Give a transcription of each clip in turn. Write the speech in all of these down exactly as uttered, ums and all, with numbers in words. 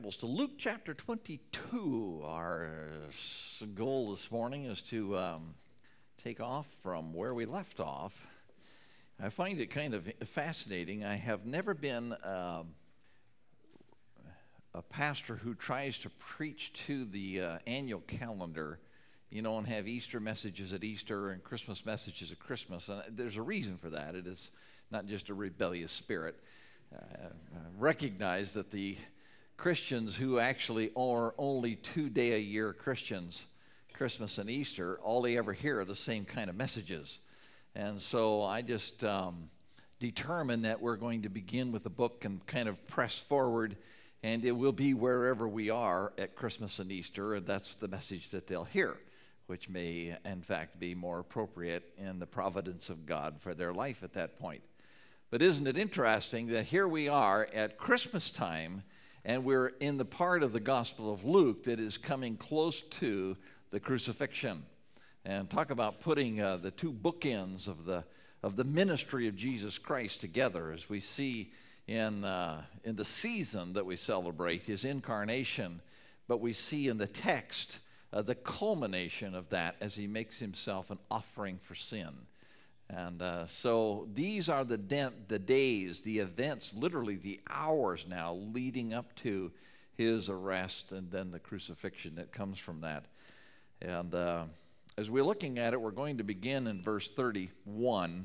To Luke chapter twenty-two. Our goal this morning is to um, take off from where we left off. I find it kind of fascinating. I have never been uh, a pastor who tries to preach to the uh, annual calendar, you know, and have Easter messages at Easter and Christmas messages at Christmas. And there's a reason for that. It is not just a rebellious spirit. Uh, recognize that the Christians who actually are only two-day-a-year Christians, Christmas and Easter, all they ever hear are the same kind of messages. And so I just um, determined that we're going to begin with the book and kind of press forward, and it will be wherever we are at Christmas and Easter, and that's the message that they'll hear, which may, in fact, be more appropriate in the providence of God for their life at that point. But isn't it interesting that here we are at Christmas time, and we're in the part of the Gospel of Luke that is coming close to the crucifixion. And talk about putting uh, the two bookends of the of the ministry of Jesus Christ together, as we see in uh, in the season that we celebrate his incarnation, but we see in the text uh, the culmination of that as he makes himself an offering for sin. And uh, so these are the de- the days, the events, literally the hours now leading up to his arrest and then the crucifixion that comes from that. And uh, as we're looking at it, we're going to begin in verse thirty-one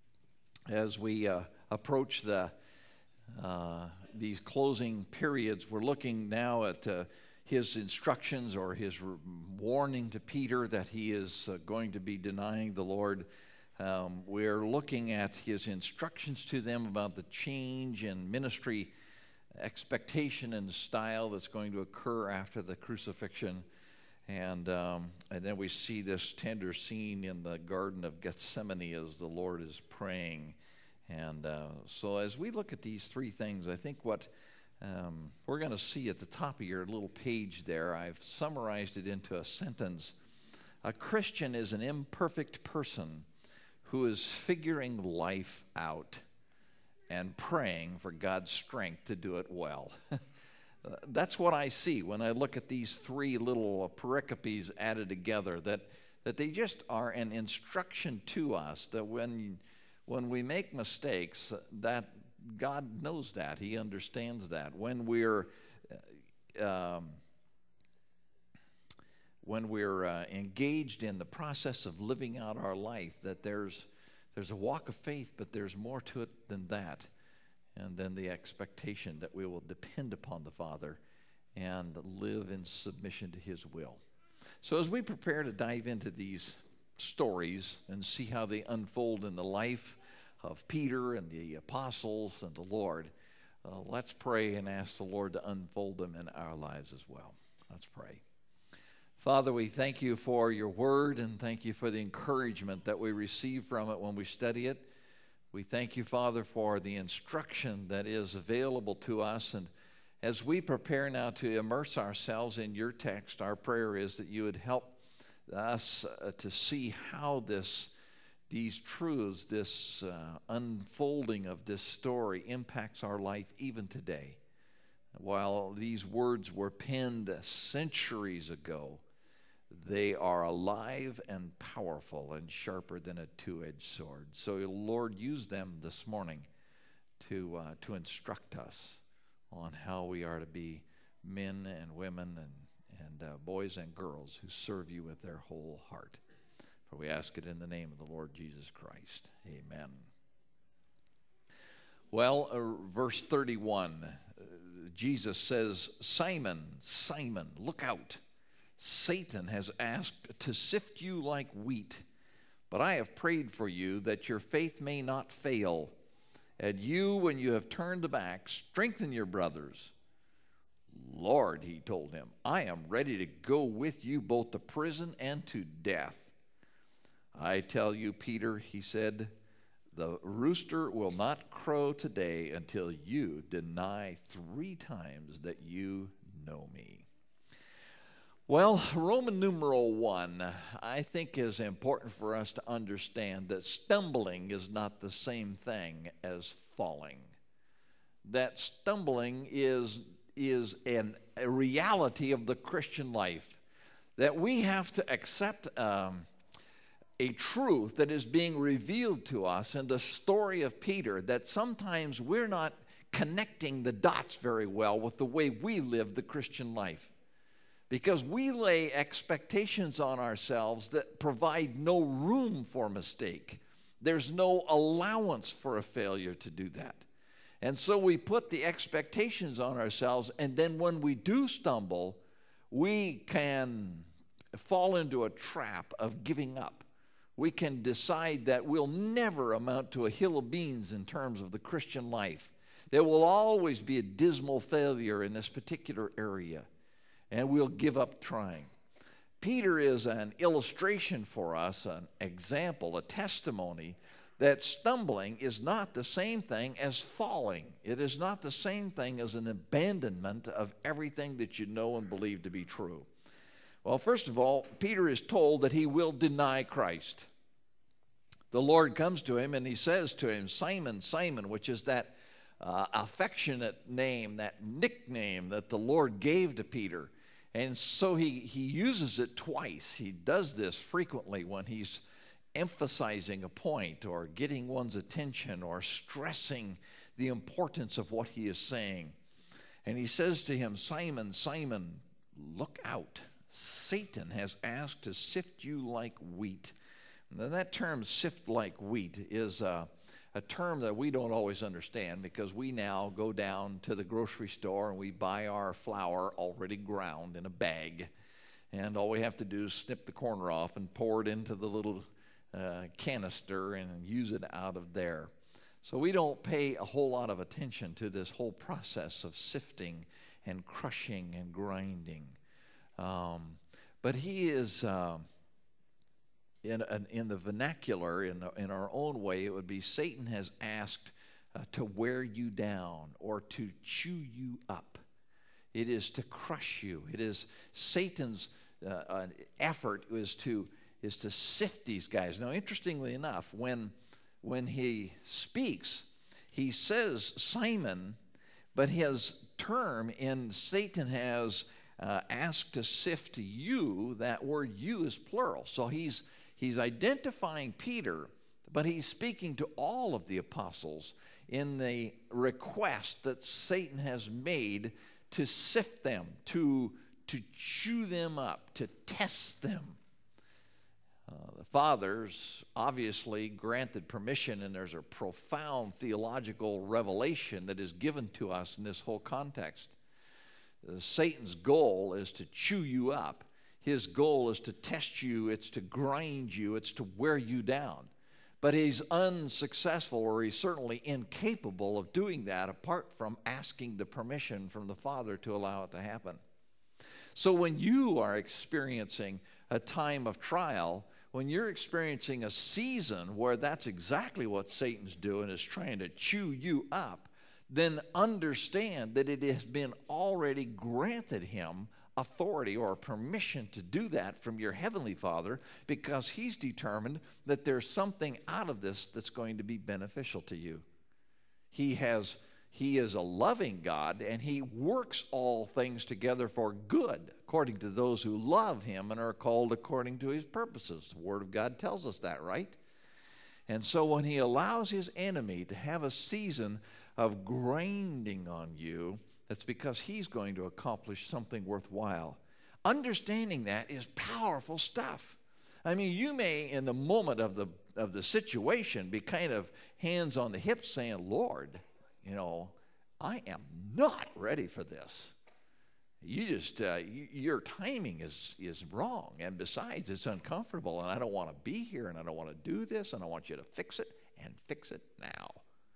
as we uh, approach the uh, these closing periods. We're looking now at uh, his instructions or his re- warning to Peter that he is uh, going to be denying the Lord. Um, we're looking at his instructions to them about the change in ministry expectation and style that's going to occur after the crucifixion. And, um, and then we see this tender scene in the Garden of Gethsemane as the Lord is praying. And uh, so as we look at these three things, I think what um, we're going to see at the top of your little page there, I've summarized it into a sentence. A Christian is an imperfect person who is figuring life out and praying for God's strength to do it well. That's what I see when I look at these three little pericopes added together, that, that they just are an instruction to us that when, when we make mistakes, that God knows that. He understands that. When we're... Um, when we're uh, engaged in the process of living out our life, that there's there's a walk of faith, but there's more to it than that. And then the expectation that we will depend upon the Father and live in submission to his will. So as we prepare to dive into these stories and see how they unfold in the life of Peter and the apostles and the Lord, uh, let's pray and ask the Lord to unfold them in our lives as well. Let's pray. Father, we thank you for your word and thank you for the encouragement that we receive from it when we study it. We thank you, Father, for the instruction that is available to us. And as we prepare now to immerse ourselves in your text, our prayer is that you would help us uh, to see how this, these truths, this uh, unfolding of this story impacts our life even today. While these words were penned centuries ago, they are alive and powerful and sharper than a two-edged sword. So, Lord, use them this morning to uh, to instruct us on how we are to be men and women and, and uh, boys and girls who serve you with their whole heart. For we ask it in the name of the Lord Jesus Christ. Amen. Well, uh, verse thirty-one, uh, Jesus says, Simon, Simon, look out. Satan has asked to sift you like wheat, but I have prayed for you that your faith may not fail. And you, when you have turned back, strengthen your brothers. Lord, he told him, I am ready to go with you both to prison and to death. I tell you, Peter, he said, the rooster will not crow today until you deny three times that you know me. Well, Roman numeral one, I think, is important for us to understand that stumbling is not the same thing as falling. That stumbling is is an, a reality of the Christian life, that we have to accept um, a truth that is being revealed to us in the story of Peter, that sometimes we're not connecting the dots very well with the way we live the Christian life. Because we lay expectations on ourselves that provide no room for mistake. There's no allowance for a failure to do that. And so we put the expectations on ourselves, and then when we do stumble, we can fall into a trap of giving up. We can decide that we'll never amount to a hill of beans in terms of the Christian life. There will always be a dismal failure in this particular area, and we'll give up trying. Peter is an illustration for us, an example, a testimony that stumbling is not the same thing as falling. It is not the same thing as an abandonment of everything that you know and believe to be true. Well, first of all, Peter is told that he will deny Christ. The Lord comes to him and he says to him, Simon, Simon, which is that uh, affectionate name, that nickname that the Lord gave to Peter. And so he, he uses it twice. He does this frequently when he's emphasizing a point or getting one's attention or stressing the importance of what he is saying. And he says to him, Simon, Simon, look out. Satan has asked to sift you like wheat. Now, that term, sift like wheat, is a, a term that we don't always understand, because we now go down to the grocery store and we buy our flour already ground in a bag. And all we have to do is snip the corner off and pour it into the little uh, canister and use it out of there. So we don't pay a whole lot of attention to this whole process of sifting and crushing and grinding. Um, but he is... Uh, In, in the vernacular, in, the, in our own way, it would be Satan has asked uh, to wear you down or to chew you up. It is to crush you. It is Satan's uh, uh, effort is to is to sift these guys. Now, interestingly enough, when when he speaks, he says Simon, but his term in Satan has uh, asked to sift you. That word "you" is plural, so he's He's identifying Peter, but he's speaking to all of the apostles in the request that Satan has made to sift them, to, to chew them up, to test them. Uh, the fathers obviously granted permission, and there's a profound theological revelation that is given to us in this whole context. Uh, Satan's goal is to chew you up. His goal is to test you, it's to grind you, it's to wear you down. But he's unsuccessful, or he's certainly incapable of doing that apart from asking the permission from the Father to allow it to happen. So when you are experiencing a time of trial, when you're experiencing a season where that's exactly what Satan's doing, is trying to chew you up, then understand that it has been already granted him authority or permission to do that from your Heavenly Father, because he's determined that there's something out of this that's going to be beneficial to you. He has, he is a loving God, and he works all things together for good, according to those who love him and are called according to his purposes. The Word of God tells us that, right? And so when he allows his enemy to have a season of grinding on you, that's because he's going to accomplish something worthwhile. Understanding that is powerful stuff. I mean, you may, in the moment of the of the situation, be kind of hands on the hips saying, Lord, you know, I am not ready for this. You just, uh, you, your timing is, is wrong. And besides, it's uncomfortable, and I don't want to be here, and I don't want to do this, and I want you to fix it, and fix it now.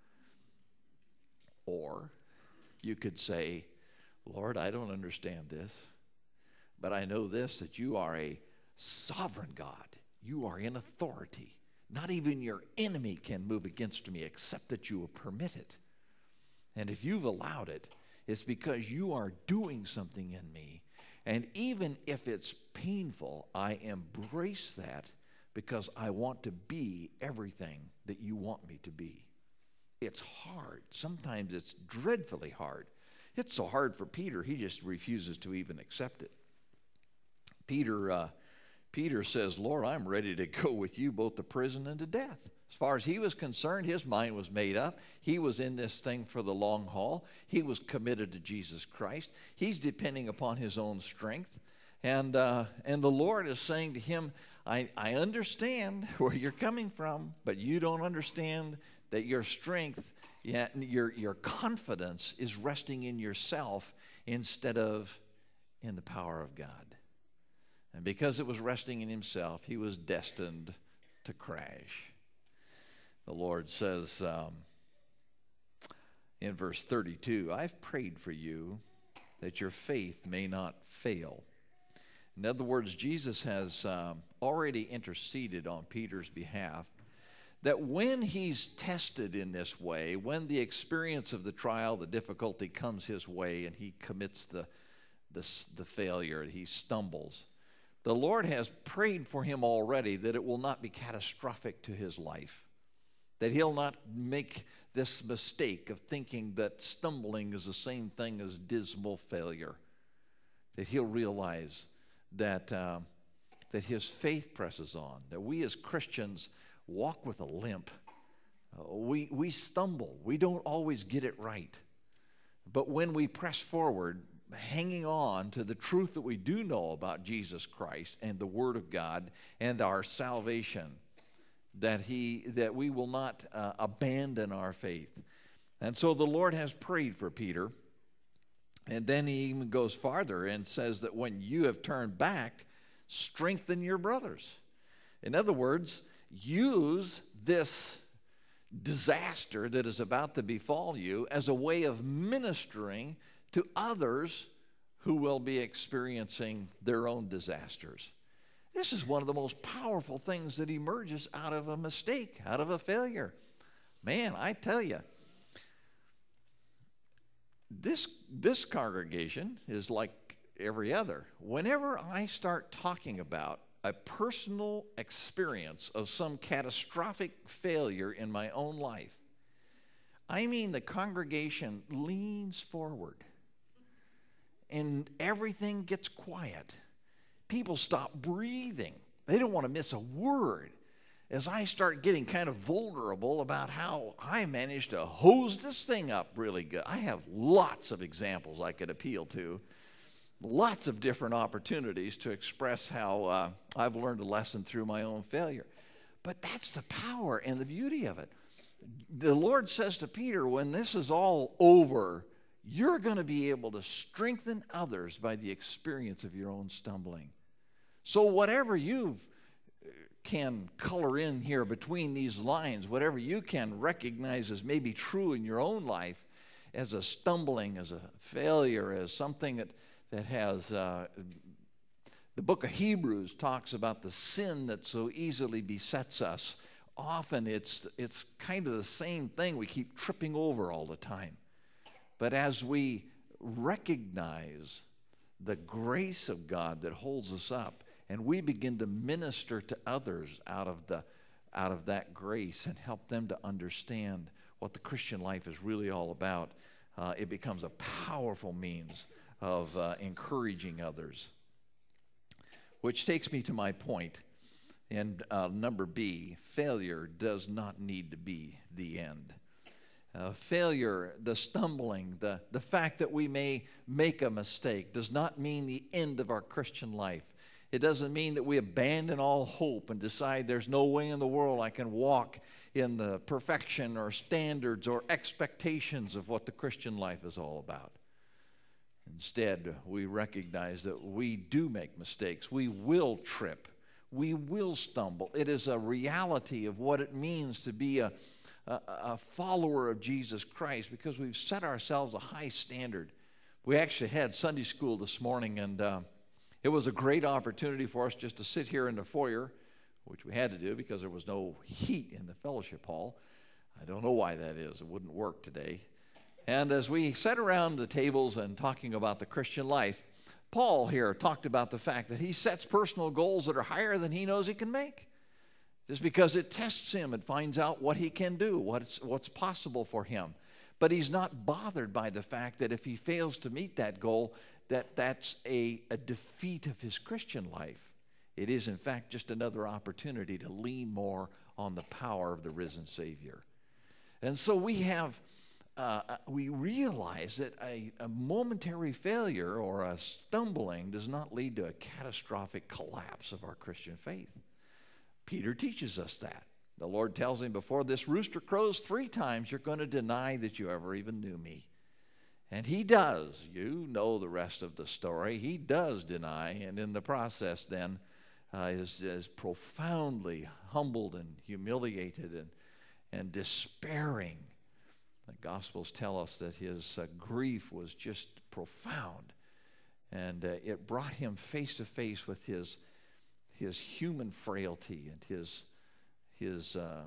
Or you could say, Lord, I don't understand this, but I know this, that you are a sovereign God. You are in authority. Not even your enemy can move against me except that you will permit it. And if you've allowed it, it's because you are doing something in me. And even if it's painful, I embrace that because I want to be everything that you want me to be. It's hard. Sometimes it's dreadfully hard. It's so hard for Peter, he just refuses to even accept it. Peter, uh, Peter says, Lord, I'm ready to go with you both to prison and to death. As far as he was concerned, his mind was made up. He was in this thing for the long haul. He was committed to Jesus Christ. He's depending upon his own strength. And, uh, and the Lord is saying to him, I, I understand where you're coming from, but you don't understand that your strength, yet your, your confidence is resting in yourself instead of in the power of God. And because it was resting in himself, he was destined to crash. The Lord says um, in verse thirty-two, I've prayed for you that your faith may not fail. In other words, Jesus has um, already interceded on Peter's behalf, that when he's tested in this way, when the experience of the trial, the difficulty comes his way, and he commits the, the, the failure, he stumbles, the Lord has prayed for him already that it will not be catastrophic to his life, that he'll not make this mistake of thinking that stumbling is the same thing as dismal failure, that he'll realize that, uh, that his faith presses on, that we as Christians walk with a limp. Uh, we, we stumble. We don't always get it right. But when we press forward, hanging on to the truth that we do know about Jesus Christ and the Word of God and our salvation, that, he, that we will not uh, abandon our faith. And so the Lord has prayed for Peter. And then he even goes farther and says that when you have turned back, strengthen your brothers. In other words, use this disaster that is about to befall you as a way of ministering to others who will be experiencing their own disasters. This is one of the most powerful things that emerges out of a mistake, out of a failure. Man, I tell you, This, this congregation is like every other. Whenever I start talking about a personal experience of some catastrophic failure in my own life, I mean the congregation leans forward and everything gets quiet. People stop breathing. They don't want to miss a word as I start getting kind of vulnerable about how I managed to hose this thing up really good. I have lots of examples I could appeal to, lots of different opportunities to express how uh, I've learned a lesson through my own failure. But that's the power and the beauty of it. The Lord says to Peter, when this is all over, you're going to be able to strengthen others by the experience of your own stumbling. So whatever you've can color in here between these lines, whatever you can recognize as maybe true in your own life as a stumbling, as a failure, as something that, that has, uh, the book of Hebrews talks about the sin that so easily besets us. Often it's, it's kind of the same thing we keep tripping over all the time. But as we recognize the grace of God that holds us up, and we begin to minister to others out of, the, out of that grace and help them to understand what the Christian life is really all about, uh, it becomes a powerful means of uh, encouraging others. Which takes me to my point, and uh, number B, failure does not need to be the end. Uh, failure, the stumbling, the, the fact that we may make a mistake does not mean the end of our Christian life. It doesn't mean that we abandon all hope and decide there's no way in the world I can walk in the perfection or standards or expectations of what the Christian life is all about. Instead, we recognize that we do make mistakes. We will trip. We will stumble. It is a reality of what it means to be a, a, a follower of Jesus Christ, because we've set ourselves a high standard. We actually had Sunday school this morning, and uh, it was a great opportunity for us just to sit here in the foyer, which we had to do because there was no heat in the fellowship hall. I don't know why that is. It wouldn't work today. And as we sat around the tables and talking about the Christian life, Paul here talked about the fact that he sets personal goals that are higher than he knows he can make, just because it tests him and finds out what he can do, what's, what's possible for him. But he's not bothered by the fact that if he fails to meet that goal, that that's a, a defeat of his Christian life. It is, in fact, just another opportunity to lean more on the power of the risen Savior. And so we have, uh, we realize that a, a momentary failure or a stumbling does not lead to a catastrophic collapse of our Christian faith. Peter teaches us that. The Lord tells him, before this rooster crows three times, you're going to deny that you ever even knew me. And he does. You know the rest of the story. He does deny, and in the process then uh, is, is profoundly humbled and humiliated and, and despairing. The Gospels tell us that his uh, grief was just profound, and uh, it brought him face to face with his, his human frailty and his his uh,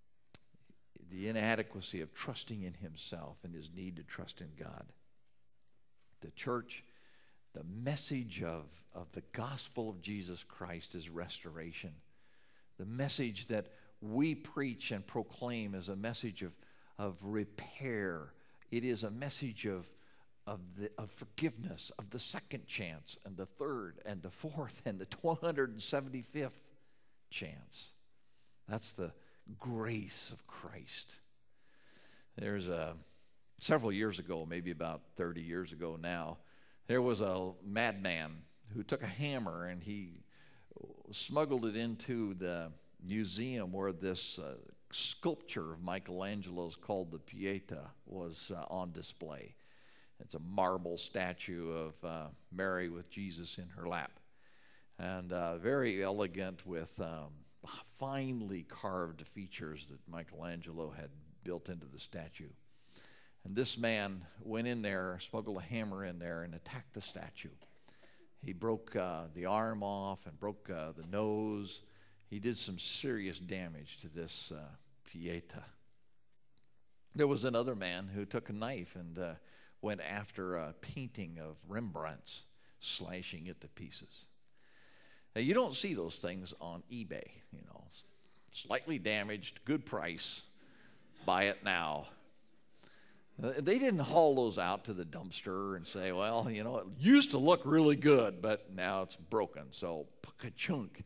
the inadequacy of trusting in himself and his need to trust in God. The church, the message of, of the gospel of Jesus Christ is restoration. The message that we preach and proclaim is a message of, of repair. It is a message of, of, the, of forgiveness, of the second chance and the third and the fourth and the two hundred seventy-fifth chance. That's the grace of Christ. There's a, several years ago, maybe about thirty years ago now, there was a madman who took a hammer and he smuggled it into the museum where this uh, sculpture of Michelangelo's called the Pieta was uh, on display. It's a marble statue of uh, Mary with Jesus in her lap. And uh, very elegant with um, finely carved features that Michelangelo had built into the statue. And this man went in there, smuggled a hammer in there, and attacked the statue. He broke uh, the arm off and broke uh, the nose. He did some serious damage to this uh, Pieta. There was another man who took a knife and uh, went after a painting of Rembrandt's, slashing it to pieces. Now, you don't see those things on eBay, you know, slightly damaged, good price, buy it now. They didn't haul those out to the dumpster and say, well, you know, it used to look really good, but now it's broken, so ka-chunk.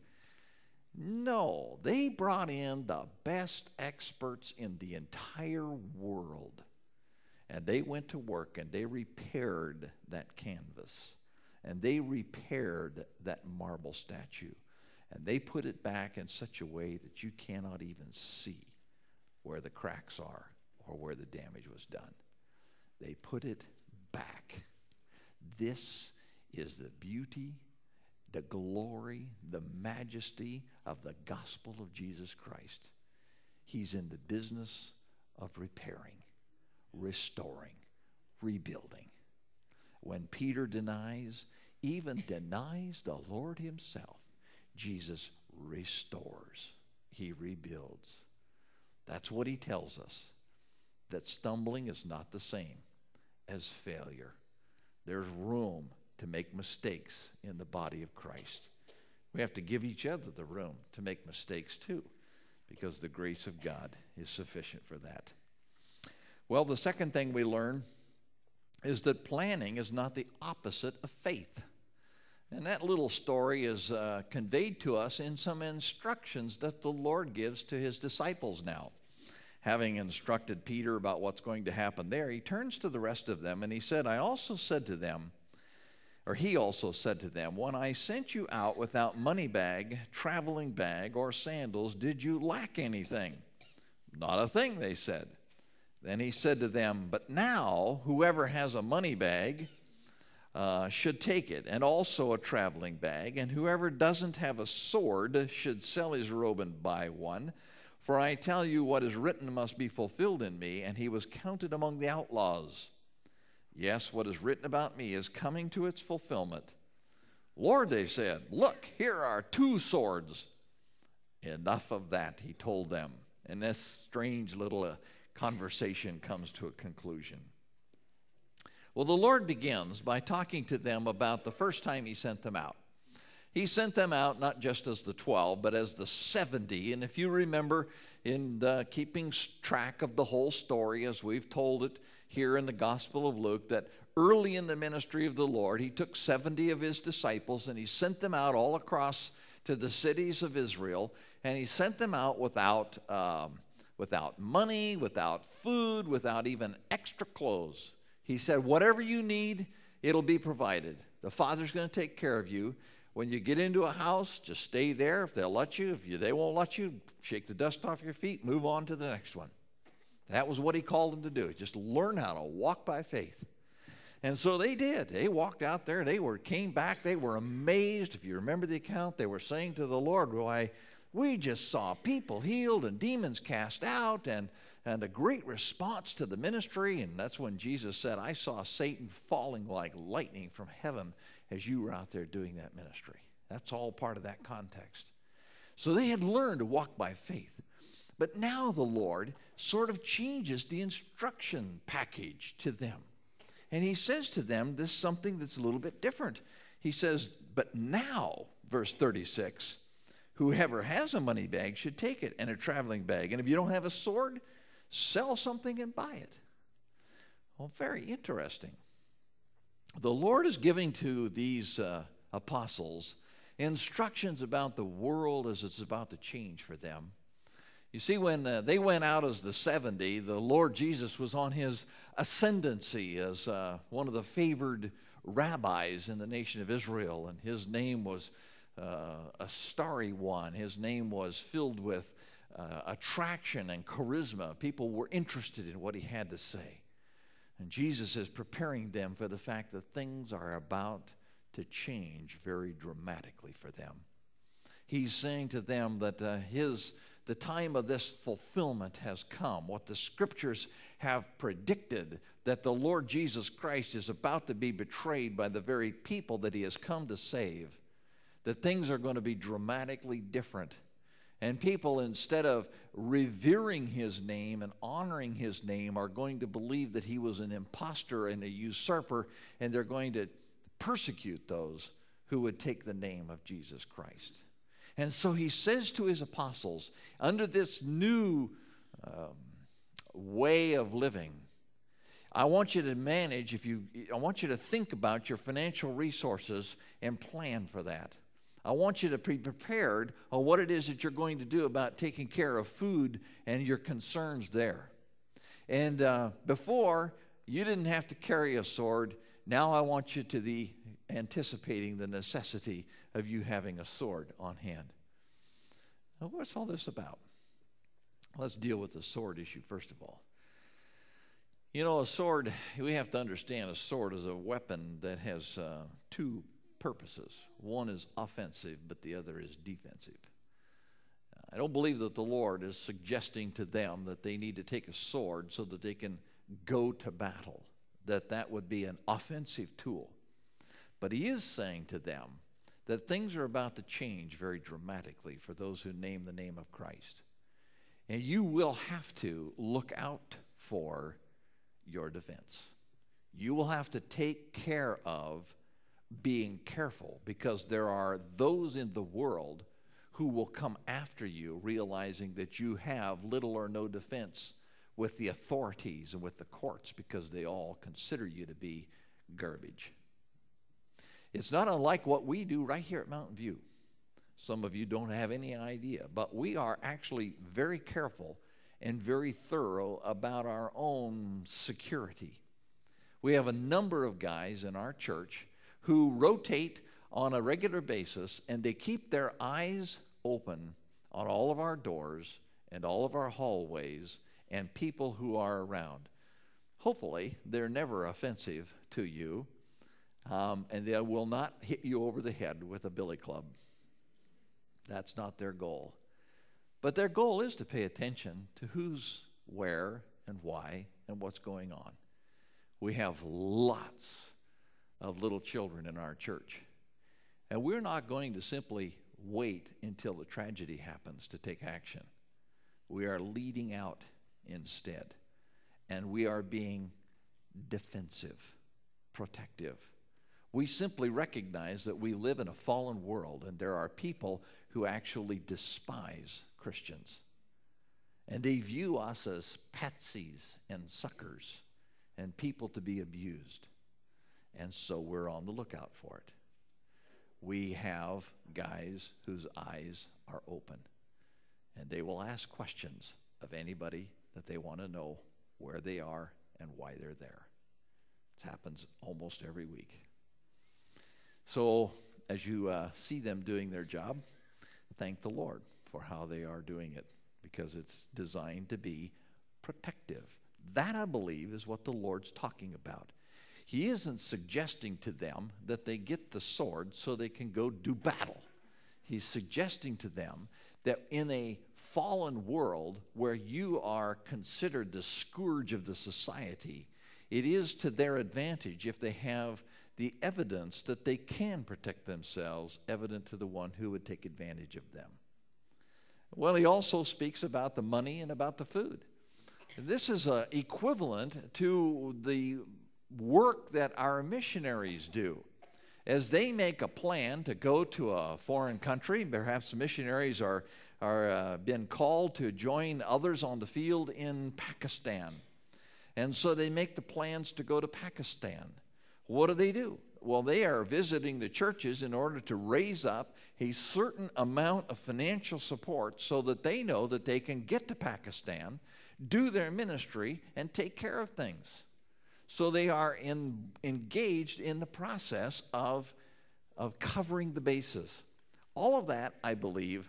No, they brought in the best experts in the entire world, and they went to work and they repaired that canvas. And they repaired that marble statue. And they put it back in such a way that you cannot even see where the cracks are or where the damage was done. They put it back. This is the beauty, the glory, the majesty of the gospel of Jesus Christ. He's in the business of repairing, restoring, rebuilding. When Peter denies, even denies the Lord himself, Jesus restores. He rebuilds. That's what he tells us, that stumbling is not the same as failure. There's room to make mistakes in the body of Christ. We have to give each other the room to make mistakes too, because the grace of God is sufficient for that. Well, the second thing we learn is that planning is not the opposite of faith. And that little story is uh, conveyed to us in some instructions that the Lord gives to his disciples now. Having instructed Peter about what's going to happen there, he turns to the rest of them and he said, I also said to them, or he also said to them, when I sent you out without money bag, traveling bag, or sandals, did you lack anything? Not a thing, they said. Then he said to them, but now whoever has a money bag uh, should take it, and also a traveling bag, and whoever doesn't have a sword should sell his robe and buy one. For I tell you, what is written must be fulfilled in me. And he was counted among the outlaws. Yes, what is written about me is coming to its fulfillment. Lord, they said, look, here are two swords. Enough of that, he told them. And this strange little uh, conversation comes to a conclusion. Well, the Lord begins by talking to them about the first time he sent them out. He sent them out not just as the twelve, but as the seventy. And if you remember, in the, keeping track of the whole story, as we've told it here in the Gospel of Luke, that early in the ministry of the Lord, he took seventy of his disciples and he sent them out all across to the cities of Israel. And he sent them out without, um, without money, without food, without even extra clothes. He said, whatever you need, it'll be provided. The Father's going to take care of you. When you get into a house, just stay there if they'll let you. If you, they won't let you, shake the dust off your feet, move on to the next one. That was what he called them to do. Just learn how to walk by faith. And so they did. They walked out there. They were came back. They were amazed. If you remember the account, they were saying to the Lord, why, we just saw people healed and demons cast out and, and a great response to the ministry. And that's when Jesus said, I saw Satan falling like lightning from heaven as you were out there doing that ministry. That's all part of that context. So they had learned to walk by faith. But now the Lord sort of changes the instruction package to them. And he says to them this something that's a little bit different. He says, but now, verse thirty-six, whoever has a money bag should take it and a traveling bag. And if you don't have a sword, sell something and buy it. Well, very interesting. The Lord is giving to these uh, apostles instructions about the world as it's about to change for them. You see, when uh, they went out as the seventy, the Lord Jesus was on his ascendancy as uh, one of the favored rabbis in the nation of Israel, and his name was uh, a starry one. His name was filled with uh, attraction and charisma. People were interested in what he had to say. And Jesus is preparing them for the fact that things are about to change very dramatically for them. He's saying to them that uh, his the time of this fulfillment has come. What the scriptures have predicted, that the Lord Jesus Christ is about to be betrayed by the very people that he has come to save, that things are going to be dramatically different. And people, instead of revering his name and honoring his name, are going to believe that he was an impostor and a usurper, and they're going to persecute those who would take the name of Jesus Christ. And so he says to his apostles, under this new um, way of living, I want you to manage, if you, I want you to think about your financial resources and plan for that. I want you to be prepared on what it is that you're going to do about taking care of food and your concerns there. And uh, before, you didn't have to carry a sword. Now I want you to be anticipating the necessity of you having a sword on hand. Now, what's all this about? Let's deal with the sword issue first of all. You know, a sword, we have to understand a sword is a weapon that has uh, two purposes. One is offensive, but the other is defensive. I don't believe that the Lord is suggesting to them that they need to take a sword so that they can go to battle, that that would be an offensive tool. But he is saying to them that things are about to change very dramatically for those who name the name of Christ. And you will have to look out for your defense. You will have to take care of being careful, because there are those in the world who will come after you, realizing that you have little or no defense with the authorities and with the courts, because they all consider you to be garbage. It's not unlike what we do right here at Mountain View. Some of you don't have any idea, but we are actually very careful and very thorough about our own security. We have a number of guys in our church who rotate on a regular basis, and they keep their eyes open on all of our doors and all of our hallways and people who are around. Hopefully, they're never offensive to you. Um, and they will not hit you over the head with a billy club. That's not their goal. But their goal is to pay attention to who's where and why and what's going on. We have lots of little children in our church. And we're not going to simply wait until the tragedy happens to take action. We are leading out instead. And we are being defensive, protective. We simply recognize that we live in a fallen world, and there are people who actually despise Christians. And they view us as patsies and suckers and people to be abused. And so we're on the lookout for it. We have guys whose eyes are open, and they will ask questions of anybody that they want to know where they are and why they're there. It happens almost every week. So as you uh, see them doing their job, thank the Lord for how they are doing it, because it's designed to be protective. That, I believe, is what the Lord's talking about. He isn't suggesting to them that they get the sword so they can go do battle. He's suggesting to them that in a fallen world where you are considered the scourge of the society, it is to their advantage if they have the evidence that they can protect themselves, evident to the one who would take advantage of them. Well, he also speaks about the money and about the food. This is uh, equivalent to the work that our missionaries do. As they make a plan to go to a foreign country, perhaps missionaries are, are uh, been called to join others on the field in Pakistan. And so they make the plans to go to Pakistan. What do they do? Well, they are visiting the churches in order to raise up a certain amount of financial support so that they know that they can get to Pakistan, do their ministry, and take care of things. So they are in, engaged in the process of, of covering the bases. All of that, I believe,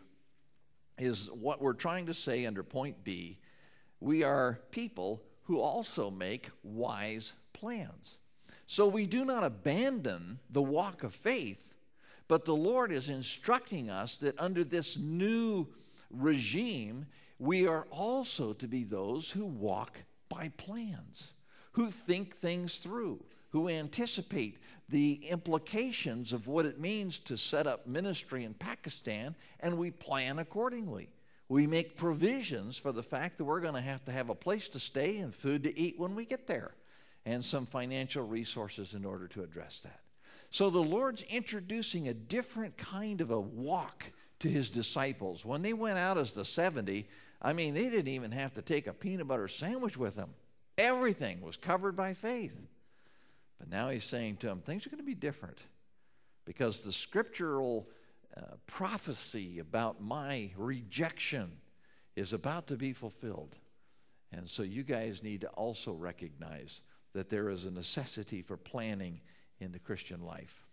is what we're trying to say under point B. We are people who also make wise plans. So we do not abandon the walk of faith, but the Lord is instructing us that under this new regime, we are also to be those who walk by plans, who think things through, who anticipate the implications of what it means to set up ministry in Pakistan, and we plan accordingly. We make provisions for the fact that we're going to have to have a place to stay and food to eat when we get there, and some financial resources in order to address that. So the Lord's introducing a different kind of a walk to his disciples. When they went out as the seventy, I mean, they didn't even have to take a peanut butter sandwich with them. Everything was covered by faith. But now he's saying to them, things are going to be different, because the scriptural uh, prophecy about my rejection is about to be fulfilled. And so you guys need to also recognize that there is a necessity for planning in the Christian life.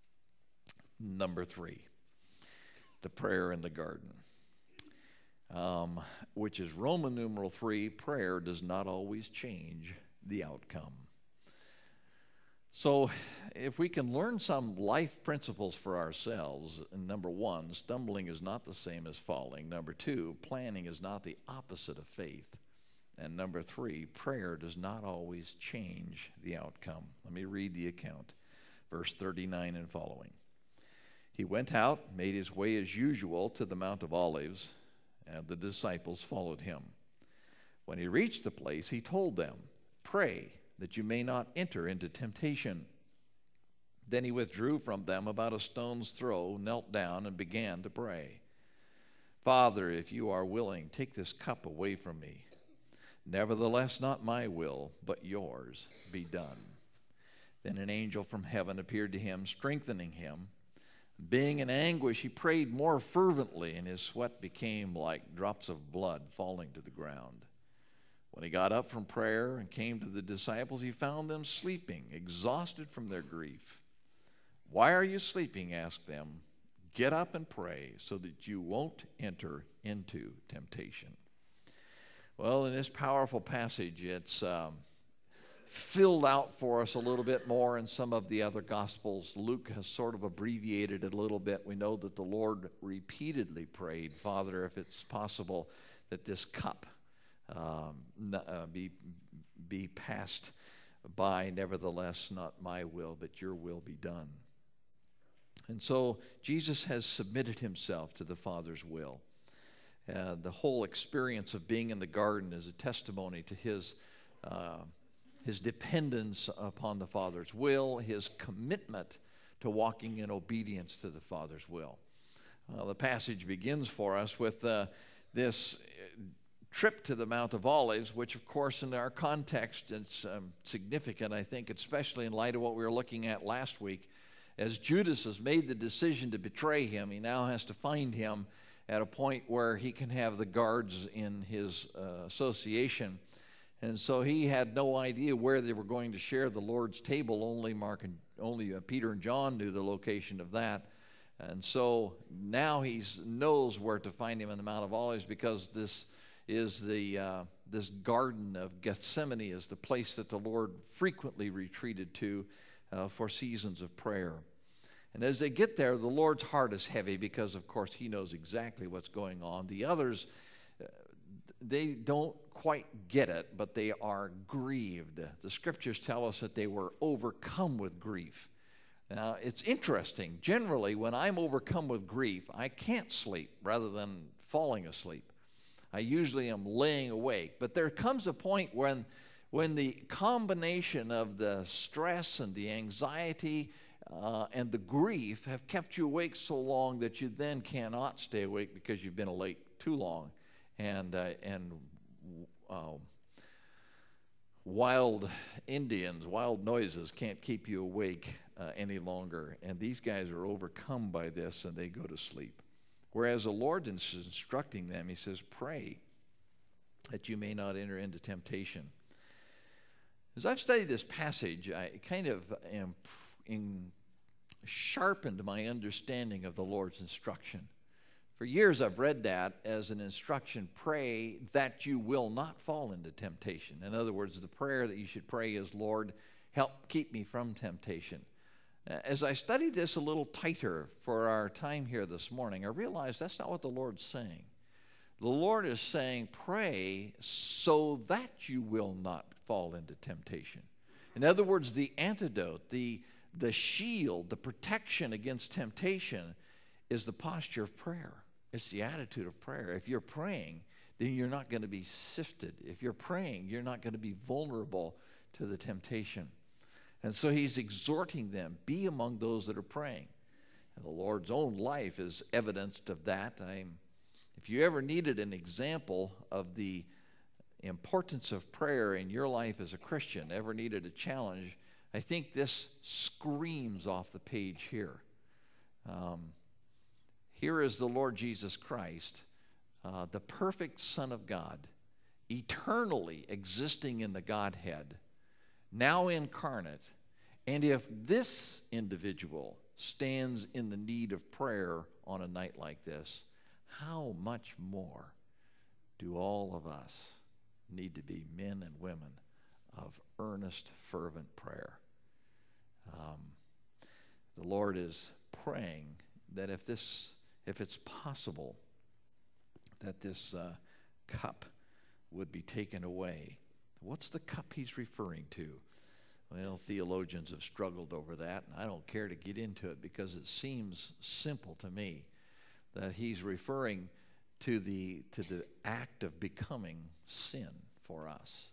Number three, the prayer in the garden, um, which is Roman numeral three. Prayer does not always change the outcome. So if we can learn some life principles for ourselves, number one, stumbling is not the same as falling. Number two, planning is not the opposite of faith. And number three, prayer does not always change the outcome. Let me read the account, verse thirty-nine and following. He went out, made his way as usual to the Mount of Olives, and the disciples followed him. When he reached the place, he told them, "Pray that you may not enter into temptation." Then he withdrew from them about a stone's throw, knelt down, and began to pray. "Father, if you are willing, take this cup away from me. Nevertheless, not my will, but yours be done." Then an angel from heaven appeared to him, strengthening him. Being in anguish, he prayed more fervently, and his sweat became like drops of blood falling to the ground. When he got up from prayer and came to the disciples, he found them sleeping, exhausted from their grief. "Why are you sleeping?" asked them. "Get up and pray so that you won't enter into temptation." Well, in this powerful passage, it's um, filled out for us a little bit more in some of the other Gospels. Luke has sort of abbreviated it a little bit. We know that the Lord repeatedly prayed, "Father, if it's possible that this cup um, uh, be, be passed by, nevertheless, not my will, but your will be done." And so Jesus has submitted himself to the Father's will. Uh, the whole experience of being in the garden is a testimony to his, uh, his dependence upon the Father's will, his commitment to walking in obedience to the Father's will. Uh, the passage begins for us with uh, this trip to the Mount of Olives, which, of course, in our context, it's um, significant, I think, especially in light of what we were looking at last week. As Judas has made the decision to betray him, he now has to find him at a point where he can have the guards in his uh, association. And so he had no idea where they were going to share the Lord's table. Only Mark and only uh, Peter and John knew the location of that. And so now he knows where to find him in the Mount of Olives, because this is the uh, this Garden of Gethsemane is the place that the Lord frequently retreated to uh, for seasons of prayer. And as they get there, the Lord's heart is heavy because, of course, he knows exactly what's going on. The others, uh, they don't quite get it, but they are grieved. The scriptures tell us that they were overcome with grief. Now, it's interesting. Generally, when I'm overcome with grief, I can't sleep rather than falling asleep. I usually am laying awake. But there comes a point when, when the combination of the stress and the anxiety uh, and the grief have kept you awake so long that you then cannot stay awake because you've been awake too long. And, uh, and uh, wild Indians, wild noises can't keep you awake uh, any longer. And these guys are overcome by this, and they go to sleep. Whereas the Lord is instructing them, he says, pray that you may not enter into temptation. As I've studied this passage, I kind of am in, sharpened my understanding of the Lord's instruction. For years I've read that as an instruction, pray that you will not fall into temptation. In other words, the prayer that you should pray is, Lord, help keep me from temptation. As I studied this a little tighter for our time here this morning, I realized that's not what the Lord's saying. The Lord is saying, pray so that you will not fall into temptation. In other words, the antidote, the, the shield, the protection against temptation is the posture of prayer. It's the attitude of prayer. If you're praying, then you're not going to be sifted. If you're praying, you're not going to be vulnerable to the temptation. And so he's exhorting them, be among those that are praying. And the Lord's own life is evidenced of that. I'm, if you ever needed an example of the importance of prayer in your life as a Christian, ever needed a challenge, I think this screams off the page here. Um, here is the Lord Jesus Christ, uh, the perfect Son of God, eternally existing in the Godhead, now incarnate. And if this individual stands in the need of prayer on a night like this, how much more do all of us need to be men and women of earnest, fervent prayer? Um, the Lord is praying that if this, if it's possible, that this uh, cup would be taken away. What's the cup he's referring to? Well, theologians have struggled over that, and I don't care to get into it because it seems simple to me that he's referring to the, to the act of becoming sin for us.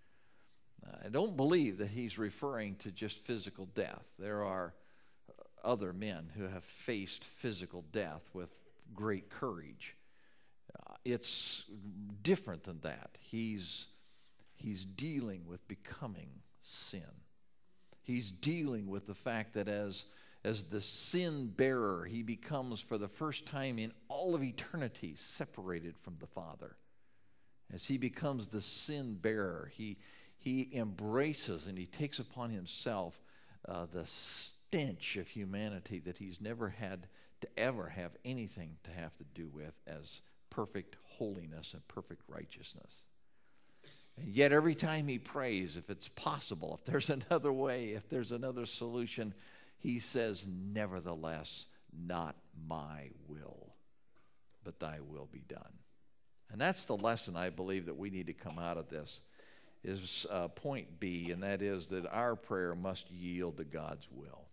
I don't believe that he's referring to just physical death. There are other men who have faced physical death with great courage. Uh, it's different than that. He's, he's dealing with becoming sin. He's dealing with the fact that as, as the sin bearer, he becomes for the first time in all of eternity separated from the Father. As he becomes the sin bearer, he, he embraces and he takes upon himself uh, the stench of humanity that he's never had to ever have anything to have to do with as perfect holiness and perfect righteousness. And yet every time he prays, if it's possible, if there's another way, if there's another solution, he says, nevertheless, not my will, but thy will be done. And that's the lesson I believe that we need to come out of this, is uh, point B, and that is that our prayer must yield to God's will.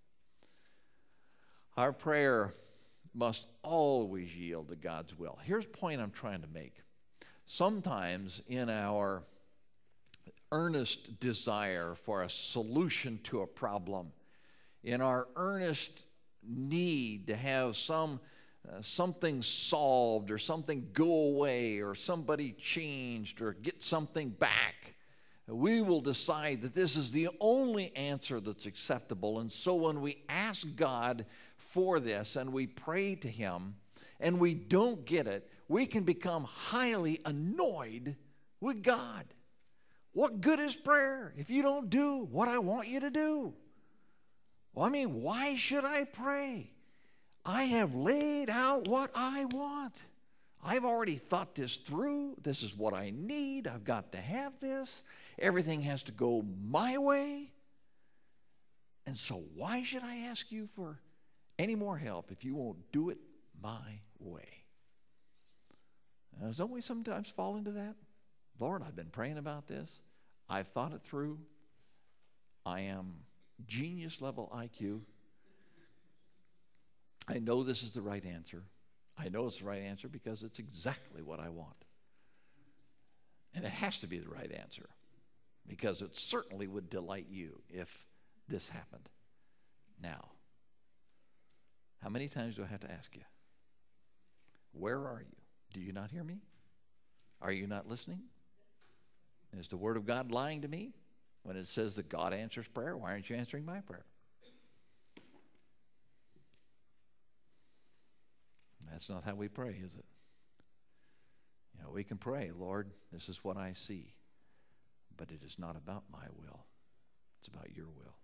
Our prayer must always yield to God's will. Here's a point I'm trying to make. Sometimes in our earnest desire for a solution to a problem, in our earnest need to have some uh, something solved or something go away or somebody changed or get something back, we will decide that this is the only answer that's acceptable. And so when we ask God for this and we pray to Him and we don't get it, we can become highly annoyed with God. What good is prayer if you don't do what I want you to do? Well, I mean, why should I pray? I have laid out what I want. I've already thought this through. This is what I need. I've got to have this. Everything has to go my way. And so why should I ask you for any more help if you won't do it my way? Now, don't we sometimes fall into that? Lord, I've been praying about this. I've thought it through. I am genius level I Q. I know this is the right answer. I know it's the right answer because it's exactly what I want. And it has to be the right answer because it certainly would delight you if this happened. Now, how many times do I have to ask you? Where are you? Do you not hear me? Are you not listening? Is the Word of God lying to me when it says that God answers prayer? Why aren't you answering my prayer? That's not how we pray, is it? You know, we can pray, Lord, this is what I see, but it is not about my will. It's about your will.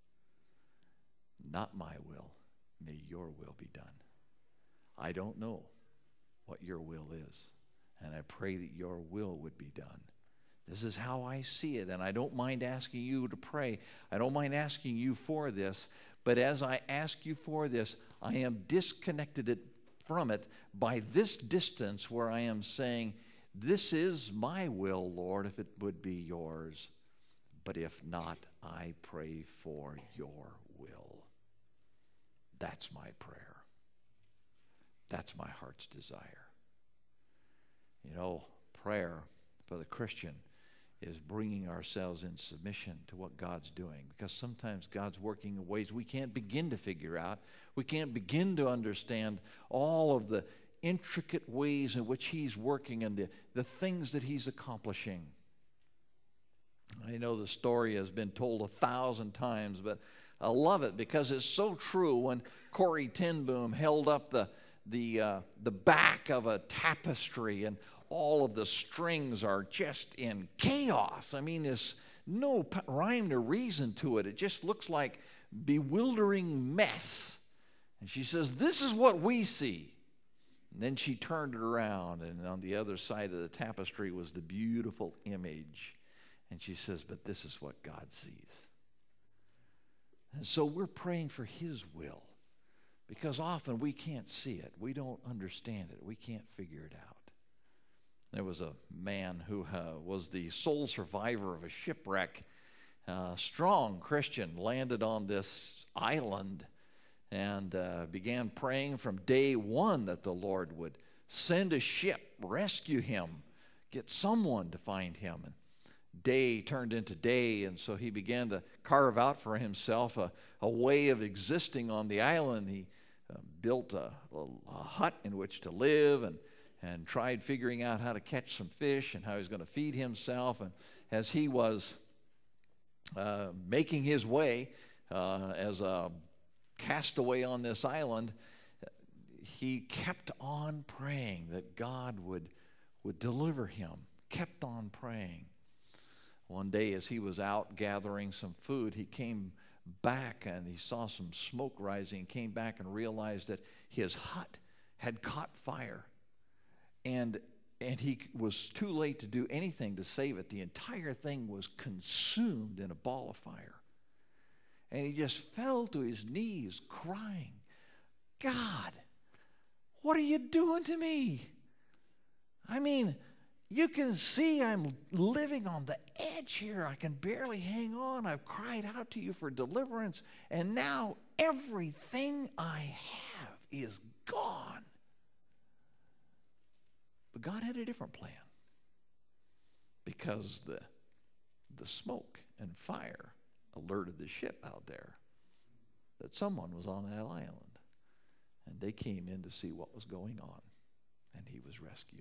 Not my will. May your will be done. I don't know what your will is, and I pray that your will would be done. This is how I see it, and I don't mind asking you to pray. I don't mind asking you for this, but as I ask you for this, I am disconnected it from it by this distance where I am saying, this is my will, Lord, if it would be yours. But if not, I pray for your will. That's my prayer. That's my heart's desire. You know, prayer for the Christian is bringing ourselves in submission to what God's doing, because sometimes God's working in ways we can't begin to figure out. We can't begin to understand all of the intricate ways in which He's working and the, the things that He's accomplishing. I know the story has been told a thousand times, but I love it because it's so true. When Corrie ten Boom held up the, the, uh, the back of a tapestry and all of the strings are just in chaos. I mean, there's no rhyme or reason to it. It just looks like bewildering mess. And she says, this is what we see. And then she turned it around, and on the other side of the tapestry was the beautiful image. And she says, but this is what God sees. And so we're praying for His will, because often we can't see it. We don't understand it. We can't figure it out. There was a man who uh, was the sole survivor of a shipwreck. Uh, strong Christian, landed on this island and uh, began praying from day one that the Lord would send a ship, rescue him, get someone to find him. And day turned into day, and so he began to carve out for himself a, a way of existing on the island. He uh, built a, a, a hut in which to live, and and tried figuring out how to catch some fish and how he was going to feed himself. And as he was uh, making his way uh, as a castaway on this island, he kept on praying that God would, would deliver him, kept on praying. One day as he was out gathering some food, he came back and he saw some smoke rising, came back and realized that his hut had caught fire. And, and he was too late to do anything to save it. The entire thing was consumed in a ball of fire. And he just fell to his knees crying, God, what are you doing to me? I mean, you can see I'm living on the edge here. I can barely hang on. I've cried out to you for deliverance, and now everything I have is gone. But God had a different plan, because the, the smoke and fire alerted the ship out there that someone was on that island. And they came in to see what was going on, and he was rescued.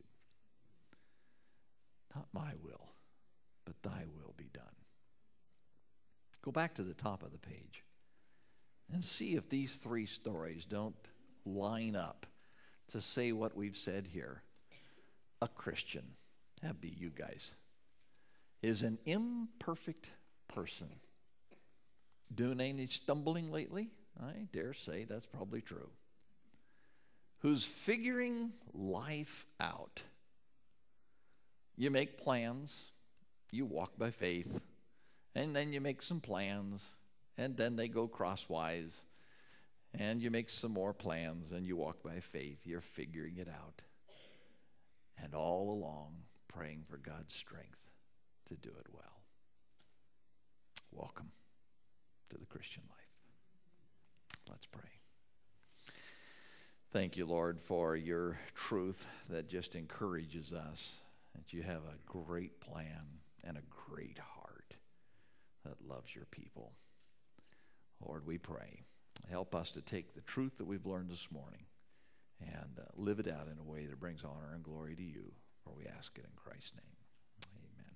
Not my will, but thy will be done. Go back to the top of the page and see if these three stories don't line up to say what we've said here. A Christian, that be you guys, is an imperfect person. Doing any stumbling lately? I dare say that's probably true. Who's figuring life out. You make plans, you walk by faith, and then you make some plans, and then they go crosswise, and you make some more plans, and you walk by faith. You're figuring it out. And all along, praying for God's strength to do it well. Welcome to the Christian life. Let's pray. Thank you, Lord, for your truth that just encourages us, that you have a great plan and a great heart that loves your people. Lord, we pray. Help us to take the truth that we've learned this morning and uh, live it out in a way that brings honor and glory to you, for we ask it in Christ's name. Amen.